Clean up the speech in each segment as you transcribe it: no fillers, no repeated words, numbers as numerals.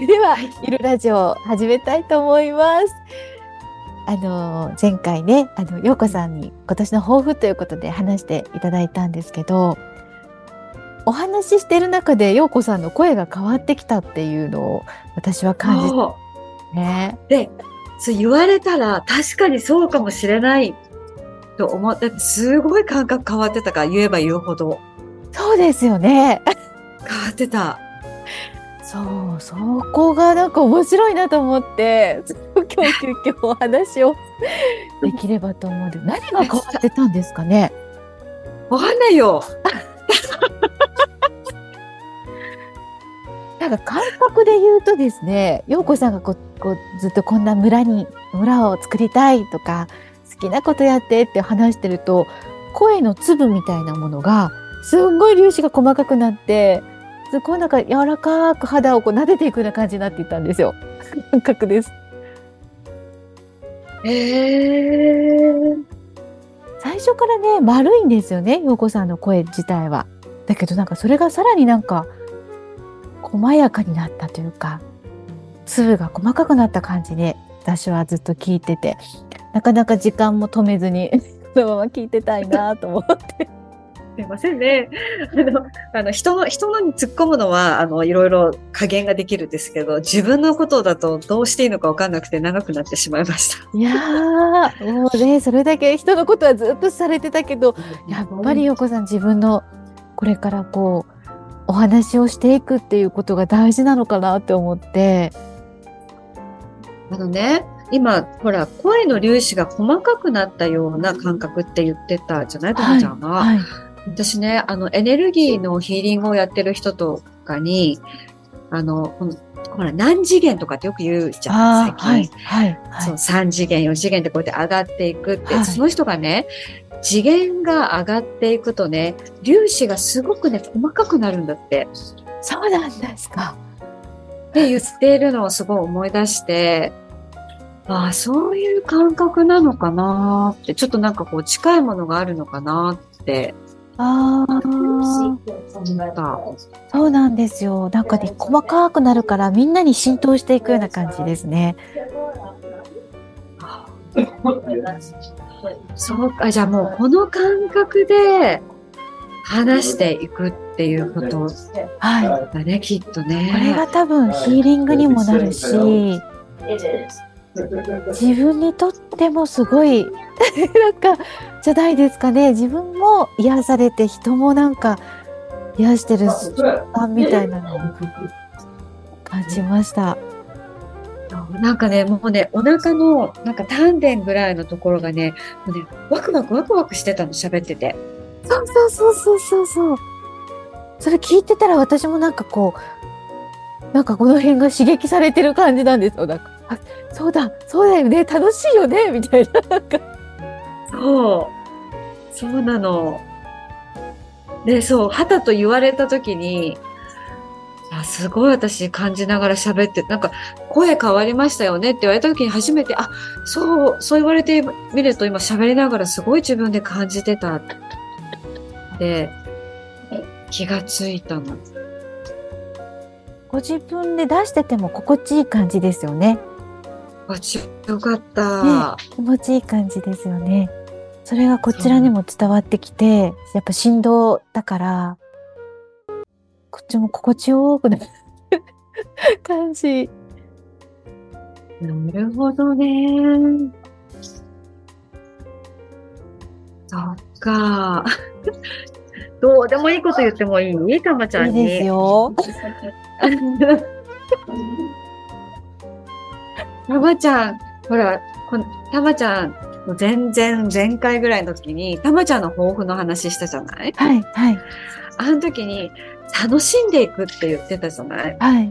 れでは、 はい。 ゆるラジオを始めたいと思います。前回ね、ようこさんに今年の抱負ということで話していただいたんですけど、お話ししている中でようこさんの声が変わってきたっていうのを私は感じてそね。 う。で、そう言われたら確かにそうかもしれないと思って、すごい感覚変わってたから言えば言うほどそうですよね。 変わってた。 そう、そこがなんか面白いなと思って、今日急遽お話をできればと思うんで、何が変わってたんですかね。 わかんないよ。 なんか感覚で言うとですね、陽子さんがずっとこんな村を作りたいとか、好きなことやってって話してると、声の粒みたいなものが、すんごい粒子が細かくなって、すごいなんか柔らかく肌を撫でていくような感じになっていったんですよ。感覚です。最初からね、丸いんですよね、陽子さんの声自体は。だけどなんかそれがさらになんか、細やかになったというか、粒が細かくなった感じで私はずっと聞いてて、なかなか時間も止めずにそのまま聞いてたいなと思って。 すいませんね。人のに突っ込むのは、いろいろ加減ができるんですけど、自分のことだとどうしていいのか分かんなくて長くなってしまいました。 いやー、もうね、それだけ人のことはずっとされてたけど、やっぱり陽子さん自分のこれからお話をしていくっていうことが大事なのかなって思って。 今、ほら、声の粒子が細かくなったような感覚って言ってたじゃない、ともちゃんが。 はい。 私ね、エネルギーのヒーリングをやってる人とかに、ほら、何次元とかってよく言うじゃん、最近。そう、3次元、4次元ってこうやって上がっていくって、その人がね、次元が上がっていくとね、粒子がすごくね、細かくなるんだって。 そうなんですか。 って言っているのをすごい思い出して、ああ、そういう感覚なのかなって、ちょっとなんか近いものがあるのかなって。 ああ、そうなんですよ。なんかね、細かくなるからみんなに浸透していくような感じですね。 そうか、じゃあもうこの感覚で話していくっていうことだね、きっとね。 これが多分ヒーリングにもなるし、自分にとってもすごいなんかじゃないですかね。自分も癒されて人もなんか癒してる瞬間みたいなのを感じました。 なんかね、もうね、お腹のなんか丹田ぐらいのところがね、もうね、ワクワクしてたの、喋ってて。 そう。それ聞いてたら私もなんかなんかこの辺が刺激されてる感じなんですよ。なんか、あ、そうだよね、楽しいよね、みたいな。なんかそうなの。で、そう、はたと言われたときに、すごい私感じながら喋って、なんか声変わりましたよねって言われたときに初めて、そう言われてみると今喋りながらすごい自分で感じてたって気がついたの。 ご自分で出してても心地いい感じですよね。 よかった、 ね、気持ちいい感じですよね。それがこちらにも伝わってきて、やっぱ振動だから、こっちも心地よくなる感じ。 なるほどね。そっか。どうでもいいこと言ってもいい？たまちゃんに。 いいですよ。 たまちゃん、ほら、たまちゃんの前回ぐらいの時に、たまちゃんの抱負の話したじゃない？ はい。 あの時に、楽しんでいくって言ってたじゃない？ はい。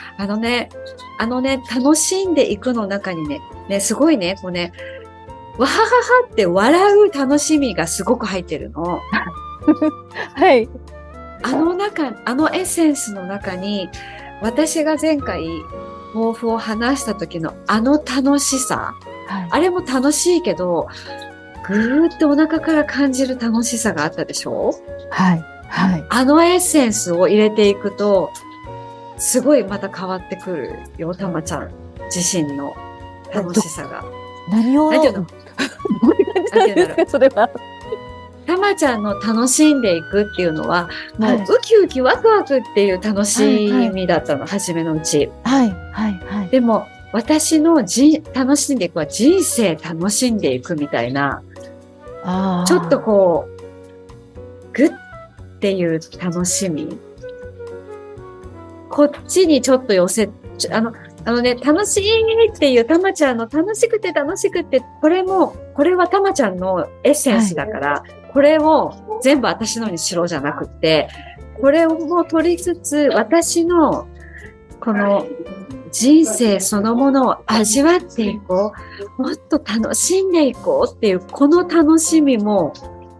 楽しんでいくの中にね、すごいね、わはははって笑う楽しみがすごく入ってるの。 はい。 あのエッセンスの中に、私が前回、抱負を話した時の楽しさ、あれも楽しいけど、ぐーってお腹から感じる楽しさがあったでしょ？ はい。 あのエッセンスを入れていくと、 すごいまた変わってくるよ、たまちゃん自身の楽しさが。 何を、 なんていうのどういう感じなんですか、それは。 たまちゃんの楽しんでいくっていうのは、もうはいウキウキワクワクっていう楽しみだったの、初めのうち。 はいはいはい。 でも、私の楽しんでいくは人生楽しんでいくみたいな、 ああ。 ちょっとこう、グッっていう楽しみ。こっちにちょっと寄せ、楽しいっていうたまちゃんの楽しくて楽しくて、これはたまちゃんのエッセンスだから、これを全部私のにしろじゃなくって、これをも取りつつ、私のこの人生そのものを味わっていこう。もっと楽しんでいこうっていう、この楽しみも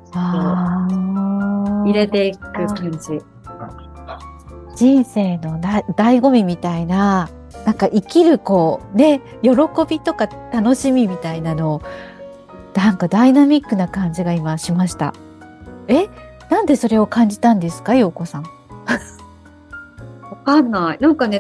入れていく感じ。 人生の醍醐味みたいな、なんか生きるこうね、喜びとか楽しみみたいなのを、なんかダイナミックな感じが今しました。なんでそれを感じたんですか、陽子さん。 わかんない。なんかね、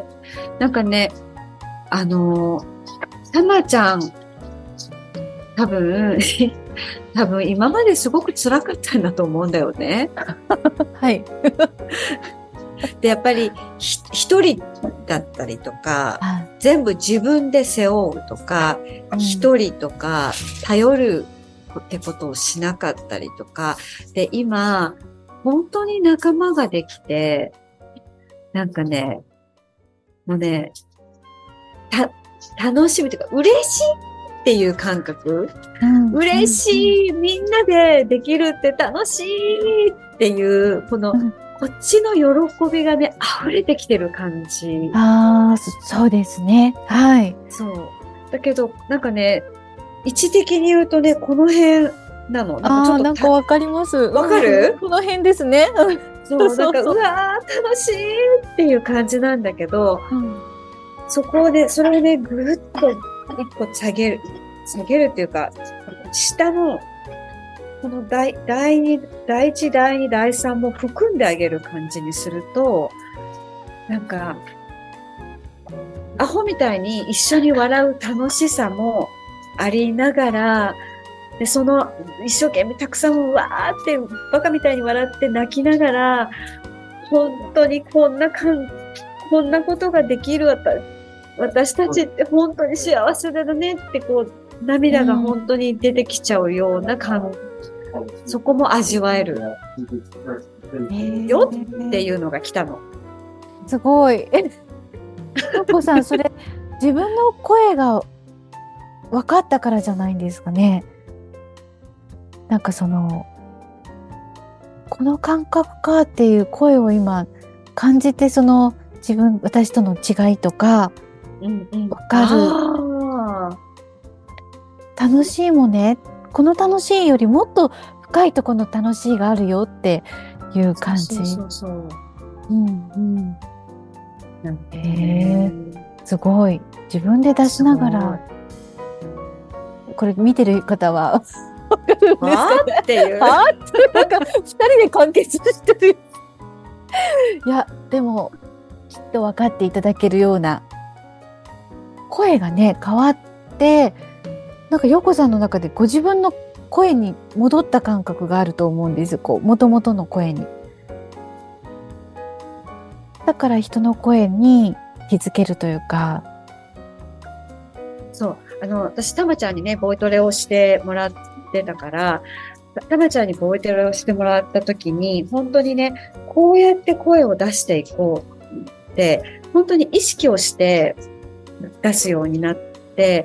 たまちゃん、多分今まですごく辛かったんだと思うんだよね。 はい。 で、やっぱり一人だったりとか、全部自分で背負うとか、一人とか頼るってことをしなかったりとか、で、今、本当に仲間ができて、なんかね、もうね、楽しみというか、嬉しいっていう感覚、嬉しい、みんなでできるって楽しいっていう、こっちの喜びがね、溢れてきてる感じ。 そうですね。はい。 そう。だけど、なんかね、位置的に言うとね、この辺なの。 なんかわかります。 わかる？ この辺ですね。 そう、なんか、うわー、楽しいっていう感じなんだけど、そこで、それをね、ぐっと一個下げるっていうか、下の、この第一、第二、第三も含んであげる感じにすると、なんか、アホみたいに一緒に笑う楽しさもありながら、で、その一生懸命たくさんわーってバカみたいに笑って泣きながら、本当にこんなことができる私たちって本当に幸せだねってこう、涙が本当に出てきちゃうようなそこも味わえるよっていうのが来たの。 すごい。陽子さん、それ自分の声が分かったからじゃないんですかね。なんかこの感覚かっていう声を今感じて、私との違いとか分かる。楽しいもね、この楽しいよりもっと深いところの楽しいがあるよっていう感じ。 そう。 すごい。自分で出しながら、これ見てる方はわかるんですかね。 っていう。 なんか二人で完結してる。いや、でもきっと分かっていただけるような、声がね変わって、なんか陽子さんの中でご自分の声に戻った感覚があると思うんです。元々の声に。だから人の声に気づけるというか。 そう。私、たまちゃんにね、ボイトレをしてもらってたから、たまちゃんにボイトレをしてもらった時に、本当にね、こうやって声を出していこうって、本当に意識をして出すようになって、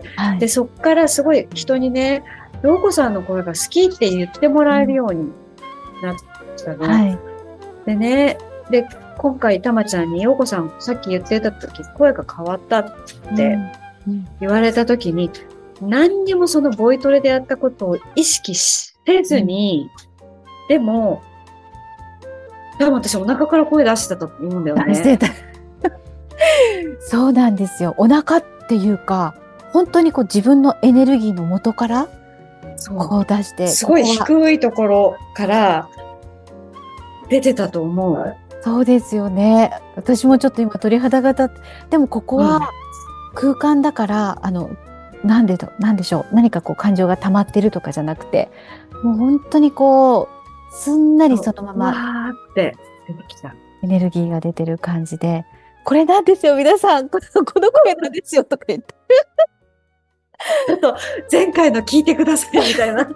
で、そっからすごい人にね、陽子さんの声が好きって言ってもらえるようになったの。でね、今回たまちゃんに陽子さんさっき言ってた時声が変わったって言われた時に、何にもそのボイトレでやったことを意識せずに、でも多分私お腹から声出してたと思うんだよね。 出してた。そうなんですよ。お腹っていうか、本当に自分のエネルギーの元からこう出して、 すごい低いところから出てたと思う。 そうですよね。私もちょっと今鳥肌が立って、でもここうん。 は空間だから、なんでしょう。何かこう感情が溜まってるとかじゃなくて、もう本当にこう、すんなりそのまうわまーって出てきた。 エネルギーが出てる感じで、これなんですよ、皆さん。この声なんですよ、とか言って。 ちょっと前回の聞いてくださいみたいな。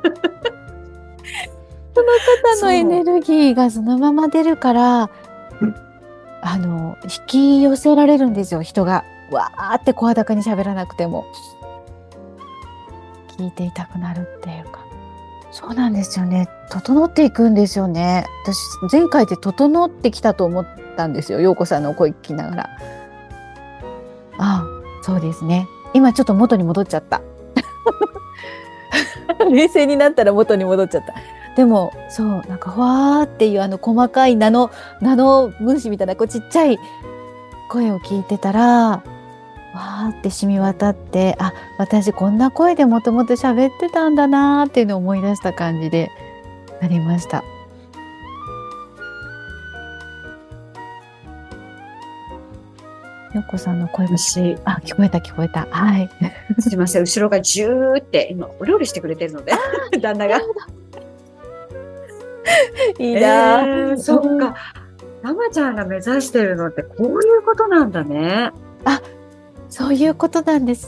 肩のエネルギーがそのまま出るから、引き寄せられるんですよ、人が。わーって声高に喋らなくても。聞いていたくなるっていうか。そうなんですよね。整っていくんですよね。私、前回で整ってきたと思ったんですよ。陽子さんの声聞きながら。ああ、そうですね。今ちょっと元に戻っちゃった。冷静になったら元に戻っちゃった。でも、そう、なんか、ふわーっていう細かいナノ分子みたいな、こうちっちゃい声を聞いてたら、わーって染み渡って、あ、私こんな声でもともと喋ってたんだなーっていうのを思い出した感じでなりました。よこさんの声も、 私、 聞こえた聞こえた。はい。 すいません、後ろがジューって今お料理してくれてるので、旦那が。 いいなー。 そっか。たまちゃんが目指してるのってこういうことなんだね。 あ、そういうことなんです。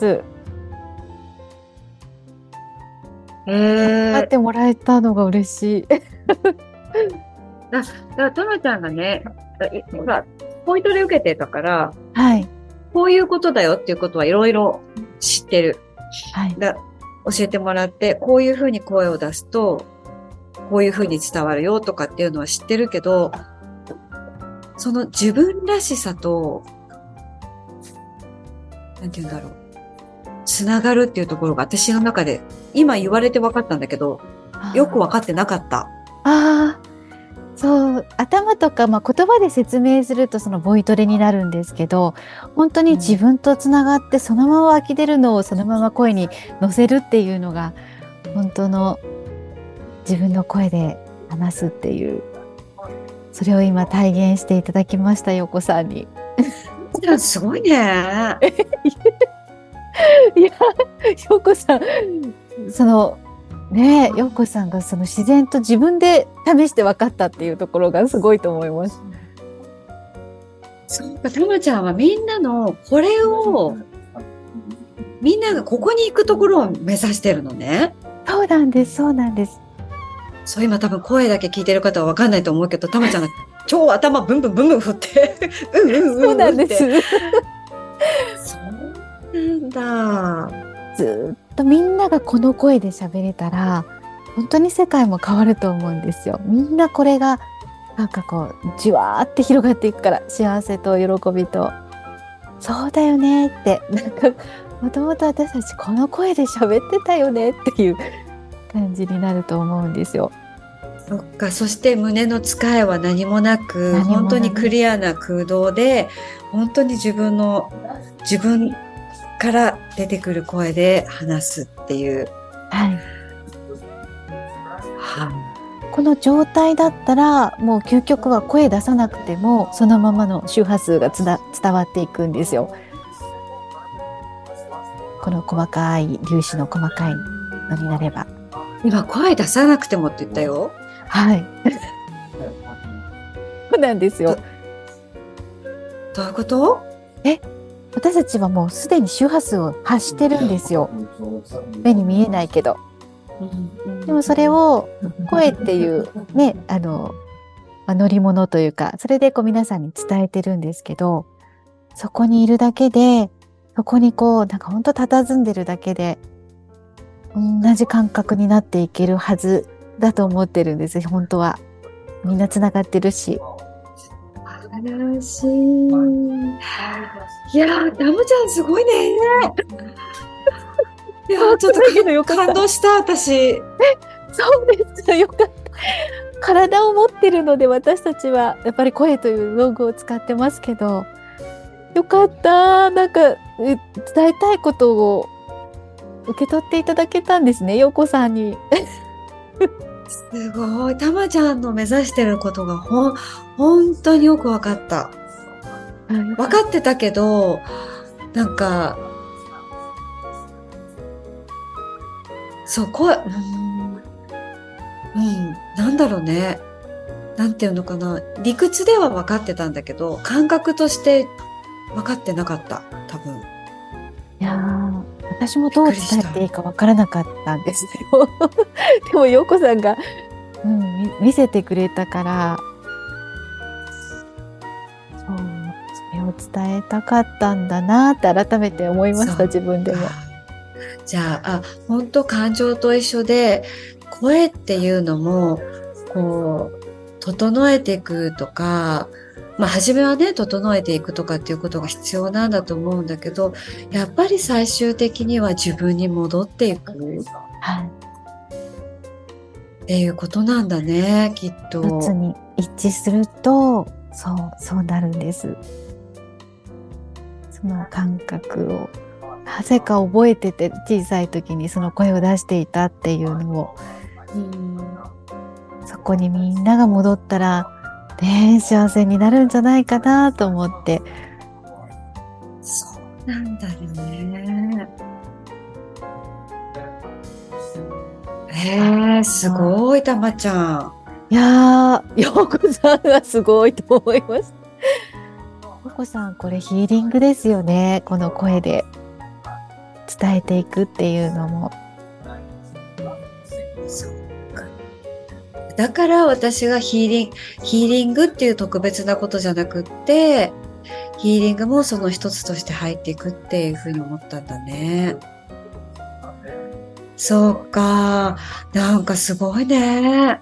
会ってもらえたのが嬉しい。 だからたまちゃんがね、ほら、ポイントで受けてたから、 はい。 こういうことだよっていうことはいろいろ知ってる。 はい。 教えてもらって、こういうふうに声を出すと、こういうふうに伝わるよとかっていうのは知ってるけど、その自分らしさと、なんて言うんだろう。つながるっていうところが私の中で、今言われて分かったんだけど、よく分かってなかった。 ああ、そう、頭とか、言葉で説明するとそのボイトレになるんですけど、本当に自分とつながってそのまま湧き出るのをそのまま声に乗せるっていうのが、本当の自分の声で話すっていう、それを今体現していただきました、よこさんに。 すごいね。 いや、よこさん、ようこさんがその自然と自分で試して分かったっていうところがすごいと思います。 そうか、たまちゃんはみんなのこれを、みんながここに行くところを目指してるのね。 そうなんです、そうなんです。 そう、今多分声だけ聞いてる方は分かんないと思うけど、たまちゃんが超頭ブンブンブンブン振って、 そうなんです。 そうなんだ。 ずっとみんながこの声で喋れたら、本当に世界も変わると思うんですよ。みんなこれが、なんかこう、じわーって広がっていくから、幸せと喜びと。そうだよねって、なんか、もともと私たちこの声で喋ってたよねっていう感じになると思うんですよ。 そっか、そして胸のつかえは何もなく、本当にクリアな空洞で、本当に自分から出てくる声で話すっていう。 はい。この状態だったら、もう究極は声出さなくても、そのままの周波数が伝わっていくんですよ。この細かい、粒子の細かいのになれば。 今、声出さなくてもって言ったよ。 はい。そうなんですよ。 どういうこと？ 私たちはもうすでに周波数を発してるんですよ。目に見えないけど。でもそれを声っていうね、乗り物というか、それでこう皆さんに伝えてるんですけど、そこにいるだけで、そこにこう、なんか本当佇んでるだけで、同じ感覚になっていけるはずだと思ってるんです、本当は。みんなつながってるし。 素晴らしい。いやー、タムちゃんすごいね。いやー、ちょっと感動した、私。 そうですよ、よかった。体を持ってるので私たちはやっぱり声という道具を使ってますけど、よかった。なんか伝えたいことを受け取っていただけたんですね、陽子さんに。 すごい。たまちゃんの目指してることが本本当によくわかった。 あ、よ分かっかってたけど、なんか、そう、なんだろうね。なんていうのかな。理屈では分かってたんだけど、感覚として分かってなかった。多分。びっいやー、私もどうくりした。 伝えていいかわからなかったんですよ。でも、陽子さんが、見せてくれたから、そう、それを伝えたかったんだなって改めて思いました、 そう自分でも。 か。じゃあ、本当感情と一緒で、声っていうのも、こう、整えていくとか、まあ、初めはね、整えていくとかっていうことが必要なんだと思うんだけど、やっぱり最終的には自分に戻っていくっはい。 ていうことなんだね、きっと。 一つに一致すると、そうなるんです。その感覚を。なぜか覚えてて、小さい時にその声を出していたっていうのを、 うん、 そこにみんなが戻ったら、ね、幸せになるんじゃないかなと思って。 そうなんだよね。すごい、たまちゃん。 いやー、陽子さんがすごいと思います。陽子さん、これヒーリングですよね。この声で伝えていくっていうのも。 そうか。だから私がヒーリングっていう特別なことじゃなくって、ヒーリングもその一つとして入っていくっていうふうに思ったんだね。そうか。なんかすごいね。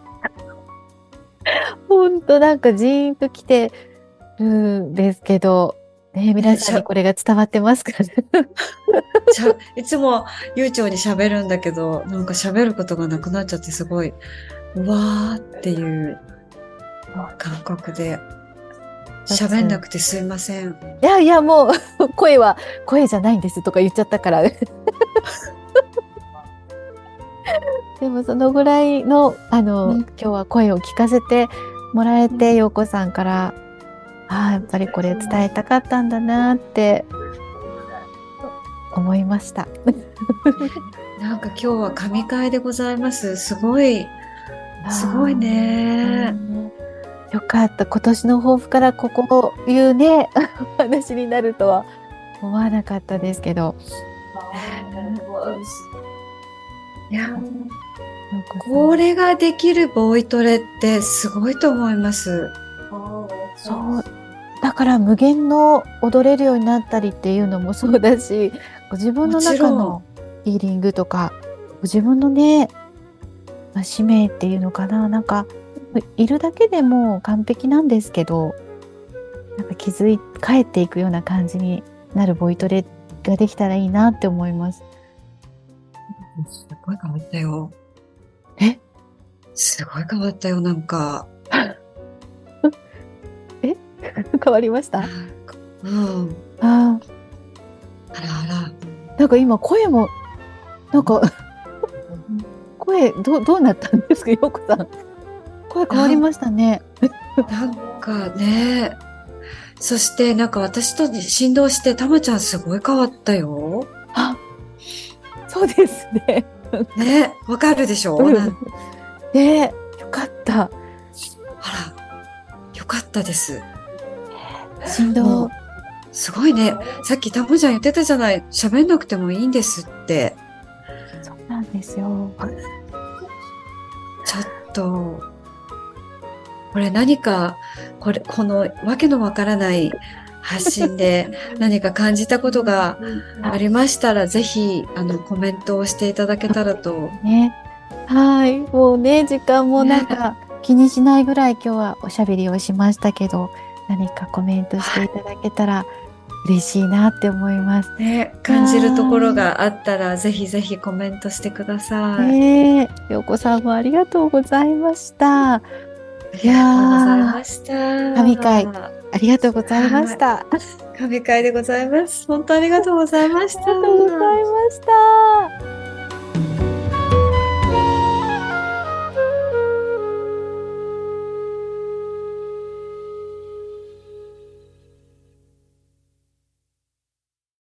ほんとなんかジーンと来てるんですけど、ね、皆ね、 さんにこれが伝わってますかね。 いつも悠長に喋るんだけど、なんか喋ることがなくなっちゃってすごい、うわーっていう感覚で喋んなくてすいません。 いやいや、もう声じゃないんですとか言っちゃったから。でもそのぐらいの、 うん今日は声を聞かせてもらえて、陽子さんから、やっぱりこれ伝えたかったんだなって思いました。 なんか今日は神会でございます。すごい、すごいね。 よかった。今年の抱負からこういうね、お話になるとは思わなかったですけど。 いや、 陽子さん、 これができるボイトレってすごいと思います。 そう。だから無限の踊れるようになったりっていうのもそうだし、ご自分ものちろん、 中のヒーリングとか、ご自分のね、使命っていうのかな、なんか、いるだけでも完璧なんですけど、なんか帰っていくような感じになるボイトレができたらいいなって思います。 すごい変わったよ。 えすごい変わったよ、なんか。 え変わりました？ うん。 ああらあら。 なんか今声も、なんか声どうなったんですか、陽子さん。声変わりましたね。 なんかね。そしてなんか私と振動してたまちゃんすごい変わったよ。 あ、そうですね。 ね、わかるでしょうん。 なんよかった。 あら、よかったです。 振動。 もう、すごいね。さっきたまちゃん言ってたじゃない。喋んなくてもいいんですって。 そうなんですよ。 ちょっと、これ何か、このわけのわからない発信で何か感じたことがありましたら、ぜひ、コメントをしていただけたらと。 ね。はい。もうね、時間もなんね、 か気にしないぐらい今日はおしゃべりをしましたけど、何かコメントしていただけたら嬉しいなって思います。 ね、感じるところがあったら、ぜひぜひコメントしてください。 ねえ、陽子さんもありがとうございました。 ありがとうございました。 神回ありがとうございましはい。 た。あ神会でございます。本当ありがとうございましりがとうございた。 ました。